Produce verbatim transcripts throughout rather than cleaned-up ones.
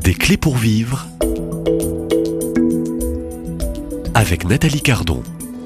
Des clés pour vivre avec Nathalie Cardon.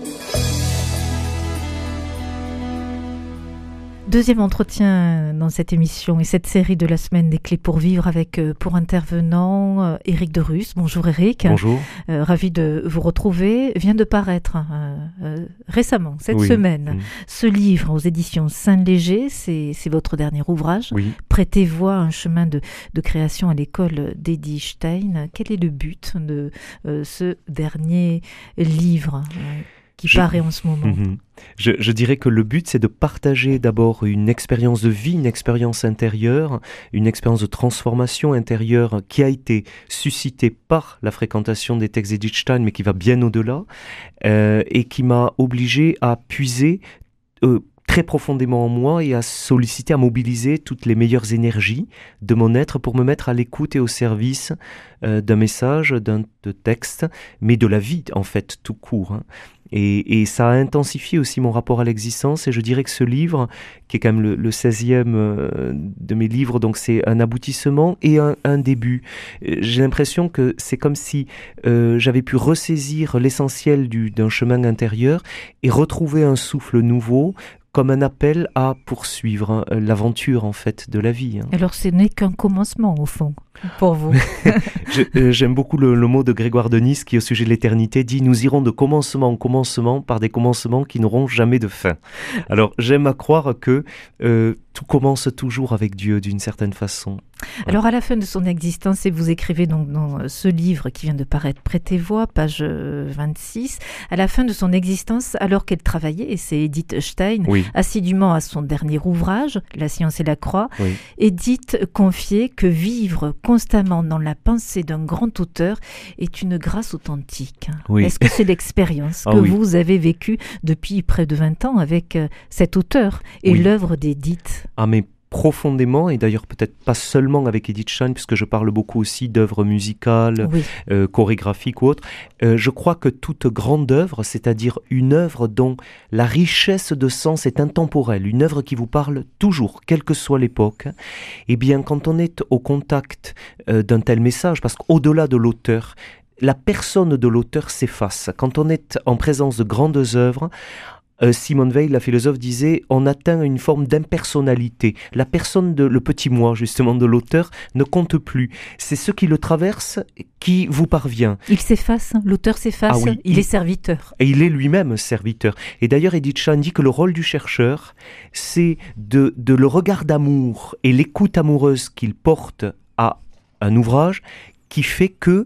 Deuxième entretien dans cette émission et cette série de la semaine des clés pour vivre avec euh, pour intervenant euh, Éric de Rus. Bonjour Éric. Bonjour. Euh, ravi de vous retrouver. Vient de paraître euh, euh, récemment, cette oui. semaine, mmh. ce livre aux éditions Saint-Léger. C'est, c'est votre dernier ouvrage. Oui. Prêtez voix à un chemin de, de création à l'école d'Edith Stein. Quel est le but de euh, ce dernier livre euh, qui je, paraît en ce moment? Mmh. Je, je dirais que le but, c'est de partager d'abord une expérience de vie, une expérience intérieure, une expérience de transformation intérieure qui a été suscitée par la fréquentation des textes d'Edith Stein, mais qui va bien au-delà, euh, et qui m'a obligé à puiser euh, très profondément en moi et à solliciter, à mobiliser toutes les meilleures énergies de mon être pour me mettre à l'écoute et au service euh, d'un message, d'un de texte, mais de la vie, en fait, tout court, hein. Et, et ça a intensifié aussi mon rapport à l'existence, et je dirais que ce livre, qui est quand même le, le seizième euh, de mes livres, donc c'est un aboutissement et un, un début. J'ai l'impression que c'est comme si euh, j'avais pu ressaisir l'essentiel du, d'un chemin intérieur et retrouver un souffle nouveau, comme un appel à poursuivre hein, l'aventure en fait de la vie. Hein. Alors ce n'est qu'un commencement au fond, pour vous. Je, euh, j'aime beaucoup le, le mot de Grégoire de Nice qui au sujet de l'éternité dit « Nous irons de commencement en commencement par des commencements qui n'auront jamais de fin ». Alors j'aime à croire que euh, tout commence toujours avec Dieu d'une certaine façon. Alors à la fin de son existence, et vous écrivez donc dans ce livre qui vient de paraître, Prêtez voix, page vingt-six, à la fin de son existence, alors qu'elle travaillait, et c'est Edith Stein, oui. assidûment à son dernier ouvrage, La science et la croix, oui. Edith confiait que vivre constamment dans la pensée d'un grand auteur est une grâce authentique. Oui. Est-ce que c'est l'expérience que ah, oui. vous avez vécue depuis près de vingt ans avec cet auteur et oui. l'œuvre d'Edith? Ah mais profondément, et d'ailleurs peut-être pas seulement avec Edith Stein, puisque je parle beaucoup aussi d'œuvres musicales, oui. euh, chorégraphiques ou autres, euh, je crois que toute grande œuvre, c'est-à-dire une œuvre dont la richesse de sens est intemporelle, une œuvre qui vous parle toujours, quelle que soit l'époque, eh bien quand on est au contact euh, d'un tel message, parce qu'au-delà de l'auteur, la personne de l'auteur s'efface. Quand on est en présence de grandes œuvres, Euh, Simone Weil, la philosophe, disait « On atteint une forme d'impersonnalité. La personne, de, le petit moi, justement, de l'auteur ne compte plus. C'est ce qui le traverse qui vous parvient. » Il s'efface, l'auteur s'efface, ah oui, il, il est serviteur. Et il est lui-même serviteur. Et d'ailleurs, Edith Stein dit que le rôle du chercheur, c'est de, de le regard d'amour et l'écoute amoureuse qu'il porte à un ouvrage qui fait que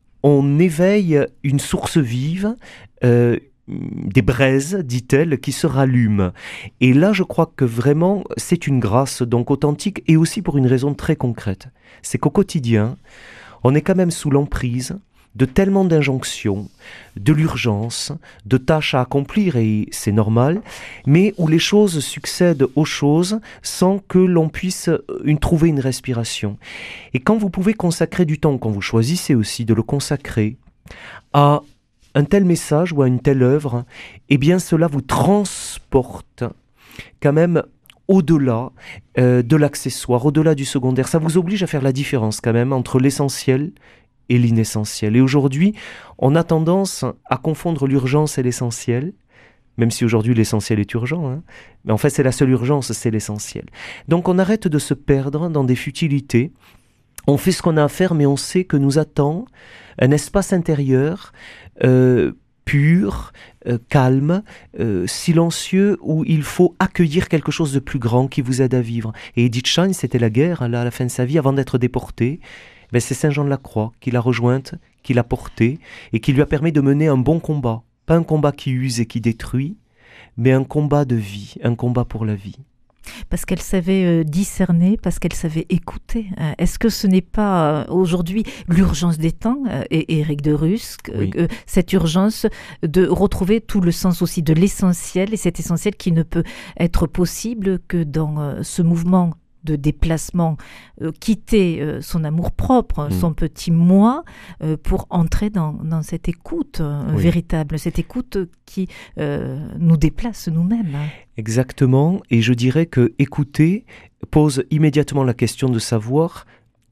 on éveille une source vive, euh, des braises, dit-elle, qui se rallument. Et là, je crois que vraiment, c'est une grâce donc authentique et aussi pour une raison très concrète. C'est qu'au quotidien, on est quand même sous l'emprise de tellement d'injonctions, de l'urgence, de tâches à accomplir, et c'est normal, mais où les choses succèdent aux choses sans que l'on puisse une, trouver une respiration. Et quand vous pouvez consacrer du temps, quand vous choisissez aussi de le consacrer à un tel message ou à une telle œuvre, eh bien cela vous transporte quand même au-delà euh, de l'accessoire, au-delà du secondaire. Ça vous oblige à faire la différence quand même entre l'essentiel et l'inessentiel. Et aujourd'hui, on a tendance à confondre l'urgence et l'essentiel, même si aujourd'hui l'essentiel est urgent, hein. Mais en fait c'est la seule urgence, c'est l'essentiel. Donc on arrête de se perdre dans des futilités. On fait ce qu'on a à faire, mais on sait que nous attend un espace intérieur euh, pur, euh, calme, euh, silencieux, où il faut accueillir quelque chose de plus grand qui vous aide à vivre. Et Edith Stein, c'était la guerre, là, à la fin de sa vie, avant d'être déportée. Ben, c'est Saint Jean de la Croix qui l'a rejointe, qui l'a portée, et qui lui a permis de mener un bon combat. Pas un combat qui use et qui détruit, mais un combat de vie, un combat pour la vie. Parce qu'elle savait euh, discerner, parce qu'elle savait écouter. Euh, est-ce que ce n'est pas euh, aujourd'hui l'urgence des temps, euh, et Éric de Rus, oui. euh, cette urgence de retrouver tout le sens aussi de l'essentiel, et cet essentiel qui ne peut être possible que dans euh, ce mouvement de déplacement, euh, quitter euh, son amour-propre, mmh. son petit moi, euh, pour entrer dans, dans cette écoute euh, oui. véritable, cette écoute qui euh, nous déplace nous-mêmes. Hein. Exactement, et je dirais que écouter pose immédiatement la question de savoir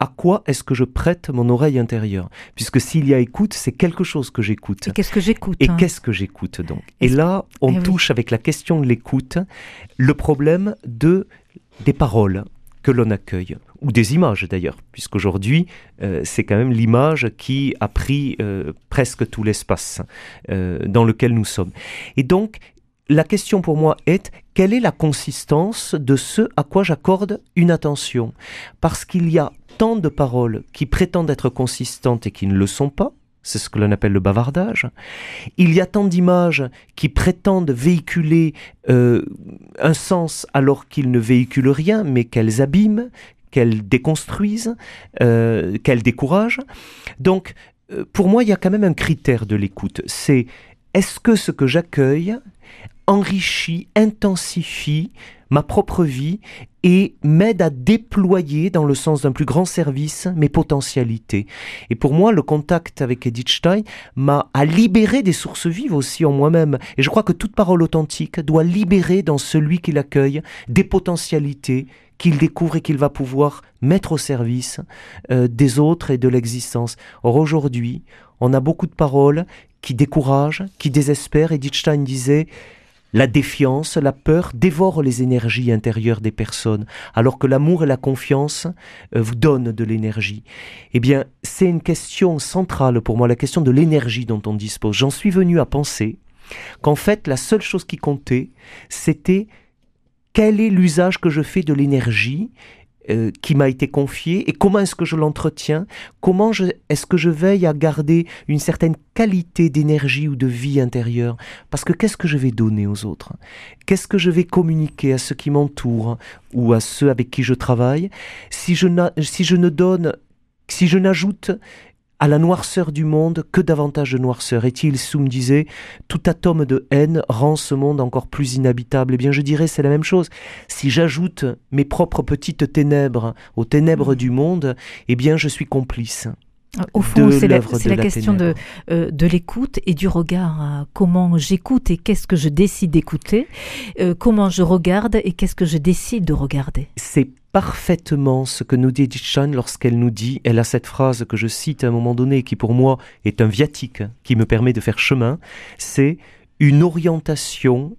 à quoi est-ce que je prête mon oreille intérieure? Puisque s'il y a écoute, c'est quelque chose que j'écoute. Et qu'est-ce que j'écoute? Et hein qu'est-ce que j'écoute donc? Et Est-ce... là, on eh touche oui. avec la question de l'écoute le problème de, des paroles que l'on accueille, ou des images d'ailleurs, puisqu'aujourd'hui, euh, c'est quand même l'image qui a pris euh, presque tout l'espace euh, dans lequel nous sommes. Et donc, la question pour moi est, quelle est la consistance de ce à quoi j'accorde une attention? Parce qu'il y a tant de paroles qui prétendent être consistantes et qui ne le sont pas, c'est ce que l'on appelle le bavardage. Il y a tant d'images qui prétendent véhiculer euh, un sens alors qu'ils ne véhiculent rien, mais qu'elles abîment, qu'elles déconstruisent, euh, qu'elles découragent. Donc, euh, pour moi, il y a quand même un critère de l'écoute. C'est, est-ce que ce que j'accueille enrichit, intensifie ma propre vie et m'aide à déployer, dans le sens d'un plus grand service, mes potentialités. Et pour moi, le contact avec Edith Stein m'a a libéré des sources vives aussi en moi-même. Et je crois que toute parole authentique doit libérer dans celui qui l'accueille des potentialités qu'il découvre et qu'il va pouvoir mettre au service euh, des autres et de l'existence. Or aujourd'hui, on a beaucoup de paroles qui découragent, qui désespèrent. Edith Stein disait: la défiance, la peur dévorent les énergies intérieures des personnes, alors que l'amour et la confiance euh, vous donnent de l'énergie. Eh bien, c'est une question centrale pour moi, la question de l'énergie dont on dispose. J'en suis venu à penser qu'en fait, la seule chose qui comptait, c'était quel est l'usage que je fais de l'énergie Euh, qui m'a été confié et comment est-ce que je l'entretiens, comment je, est-ce que je veille à garder une certaine qualité d'énergie ou de vie intérieure, parce que qu'est-ce que je vais donner aux autres, qu'est-ce que je vais communiquer à ceux qui m'entourent ou à ceux avec qui je travaille, si je, na- si je ne donne, si je n'ajoute à la noirceur du monde que davantage de noirceur. Et Il Sung disait, tout atome de haine rend ce monde encore plus inhabitable. Eh bien, je dirais, c'est la même chose. Si j'ajoute mes propres petites ténèbres aux ténèbres du monde, eh bien, je suis complice. Au fond, c'est la, c'est la, la question de, euh, de l'écoute et du regard. Hein. Comment j'écoute et qu'est-ce que je décide d'écouter, euh, comment je regarde et qu'est-ce que je décide de regarder. C'est parfaitement ce que nous dit Edith Stein lorsqu'elle nous dit, elle a cette phrase que je cite à un moment donné, qui pour moi est un viatique, qui me permet de faire chemin, c'est une orientation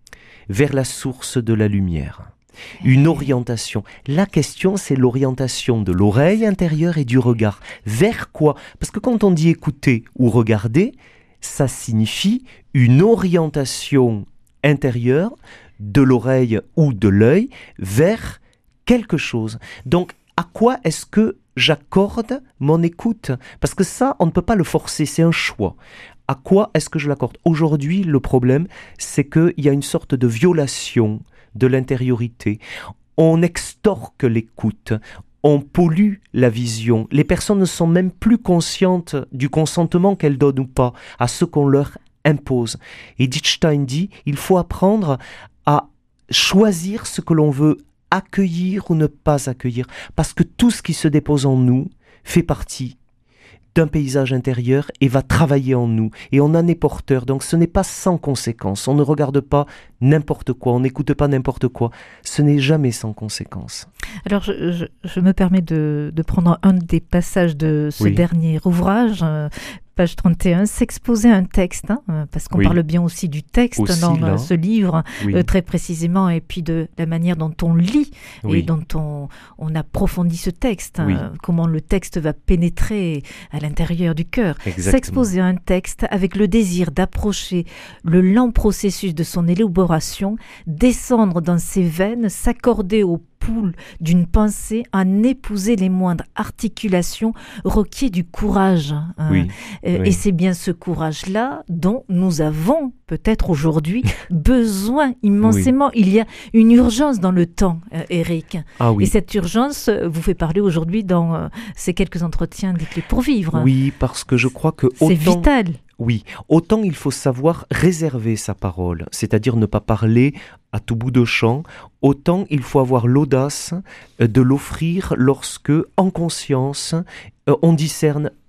vers la source de la lumière. Une orientation. La question, c'est l'orientation de l'oreille intérieure et du regard. Vers quoi? Parce que quand on dit écouter ou regarder, ça signifie une orientation intérieure de l'oreille ou de l'œil vers quelque chose. Donc, à quoi est-ce que j'accorde mon écoute? Parce que ça, on ne peut pas le forcer, c'est un choix. À quoi est-ce que je l'accorde? Aujourd'hui, le problème, c'est qu'il y a une sorte de violation de l'intériorité. On extorque l'écoute, on pollue la vision. Les personnes ne sont même plus conscientes du consentement qu'elles donnent ou pas à ce qu'on leur impose. Edith Stein dit, il faut apprendre à choisir ce que l'on veut accueillir ou ne pas accueillir, parce que tout ce qui se dépose en nous fait partie d'un paysage intérieur et va travailler en nous, et on en est porteur, donc ce n'est pas sans conséquence, on ne regarde pas n'importe quoi, on n'écoute pas n'importe quoi, ce n'est jamais sans conséquence. Alors je, je, je me permets de, de prendre un des passages de ce oui. dernier ouvrage, euh, page trente et un, s'exposer à un texte, hein, parce qu'on oui. parle bien aussi du texte aussi, dans là. ce livre, oui. euh, très précisément, et puis de la manière dont on lit oui. et dont on, on approfondit ce texte, oui. hein, comment le texte va pénétrer à l'intérieur du cœur. Exactement. S'exposer à un texte avec le désir d'approcher le lent processus de son élaboration, descendre dans ses veines, s'accorder au pouls d'une pensée, en épouser les moindres articulations, requiert du courage. Hein. Oui, euh, oui. Et c'est bien ce courage-là dont nous avons peut-être aujourd'hui besoin immensément. Oui. Il y a une urgence dans le temps, euh, Éric. Ah, oui. Et cette urgence vous fait parler aujourd'hui dans euh, ces quelques entretiens des clés pour vivre. Oui, parce que je crois que autant... C'est vital. Oui, autant il faut savoir réserver sa parole, c'est-à-dire ne pas parler à tout bout de champ, autant il faut avoir l'audace de l'offrir lorsque, en conscience, on discerne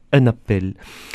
un appel.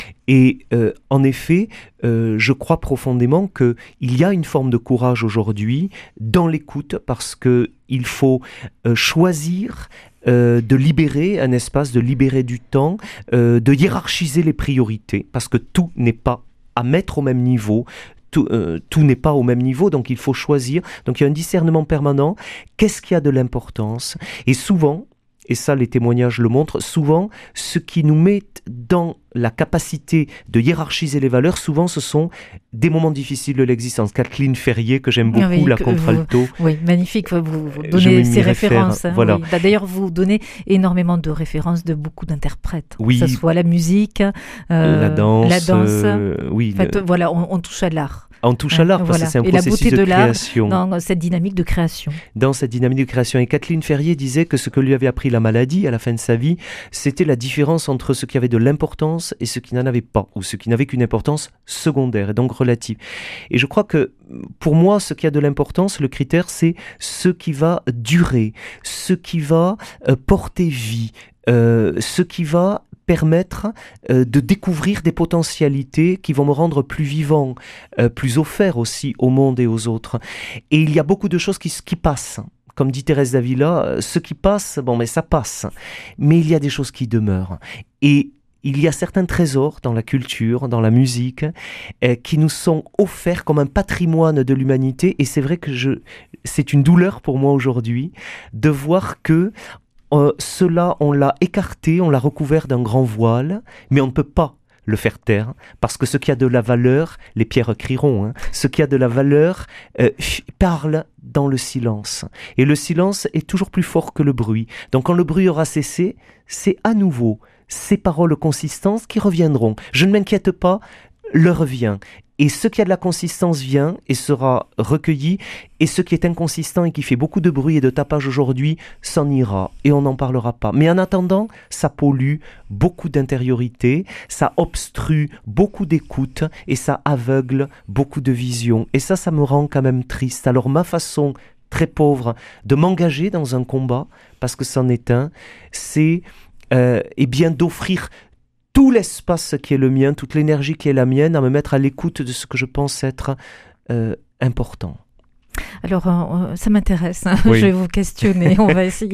Et euh, en effet, euh, je crois profondément qu'il y a une forme de courage aujourd'hui dans l'écoute, parce qu'il faut euh, choisir euh, de libérer un espace, de libérer du temps, euh, de hiérarchiser les priorités, parce que tout n'est pas à mettre au même niveau. Tout, euh, tout n'est pas au même niveau, donc il faut choisir. Donc il y a un discernement permanent. Qu'est-ce qui a de l'importance ? Et souvent, et ça les témoignages le montrent, souvent ce qui nous met dans la capacité de hiérarchiser les valeurs, souvent ce sont des moments difficiles de l'existence. Kathleen Ferrier, que j'aime beaucoup, oui, la contralto. Vous, oui, magnifique, vous, vous donnez ces références. Hein, voilà. Oui. Bah, d'ailleurs, vous donnez énormément de références de beaucoup d'interprètes, oui. que ce soit la musique, euh, la danse. La danse. Euh, oui, en fait, le... voilà, on, on touche à l'art. On touche à l'art, parce voilà. que c'est un et processus la beauté de, de création. Dans cette dynamique de création. Dans cette dynamique de création. Et Kathleen Ferrier disait que ce que lui avait appris la maladie à la fin de sa vie, c'était la différence entre ce qui avait de l'importance et ce qui n'en avait pas, ou ce qui n'avait qu'une importance secondaire, et donc relative. Et je crois que, pour moi, ce qui a de l'importance, le critère, c'est ce qui va durer, ce qui va euh, porter vie, euh, ce qui va permettre euh, de découvrir des potentialités qui vont me rendre plus vivant, euh, plus offert aussi au monde et aux autres. Et il y a beaucoup de choses qui, qui passent. Comme dit Thérèse d'Avila, ce qui passe, bon, mais ça passe. Mais il y a des choses qui demeurent. Et il y a certains trésors dans la culture, dans la musique, euh, qui nous sont offerts comme un patrimoine de l'humanité. Et c'est vrai que je, c'est une douleur pour moi aujourd'hui de voir que Euh, cela, on l'a écarté, on l'a recouvert d'un grand voile, mais on ne peut pas le faire taire, parce que ce qui a de la valeur, les pierres crieront, hein, ce qui a de la valeur euh, parle dans le silence. Et le silence est toujours plus fort que le bruit. Donc quand le bruit aura cessé, c'est à nouveau ces paroles consistantes qui reviendront. Je ne m'inquiète pas, l'heure vient. Et ce qui a de la consistance vient et sera recueilli, et ce qui est inconsistant et qui fait beaucoup de bruit et de tapage aujourd'hui s'en ira, et on n'en parlera pas. Mais en attendant, ça pollue beaucoup d'intériorité, ça obstrue beaucoup d'écoute, et ça aveugle beaucoup de vision. Et ça, ça me rend quand même triste. Alors ma façon très pauvre de m'engager dans un combat, parce que c'en est un, c'est euh, eh bien d'offrir tout l'espace qui est le mien, toute l'énergie qui est la mienne, à me mettre à l'écoute de ce que je pense être euh, important. Alors, euh, ça m'intéresse, hein. Oui. Je vais vous questionner, on va essayer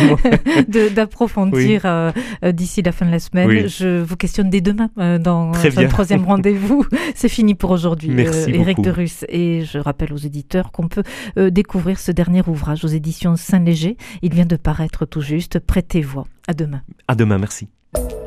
de, de, d'approfondir oui. euh, d'ici la fin de la semaine. Oui. Je vous questionne dès demain euh, dans le troisième rendez-vous. C'est fini pour aujourd'hui, Merci euh, Éric beaucoup. de Rus. Et je rappelle aux éditeurs qu'on peut euh, découvrir ce dernier ouvrage aux éditions Saint-Léger. Il vient de paraître tout juste, Prêtez voix. À demain. À demain, merci.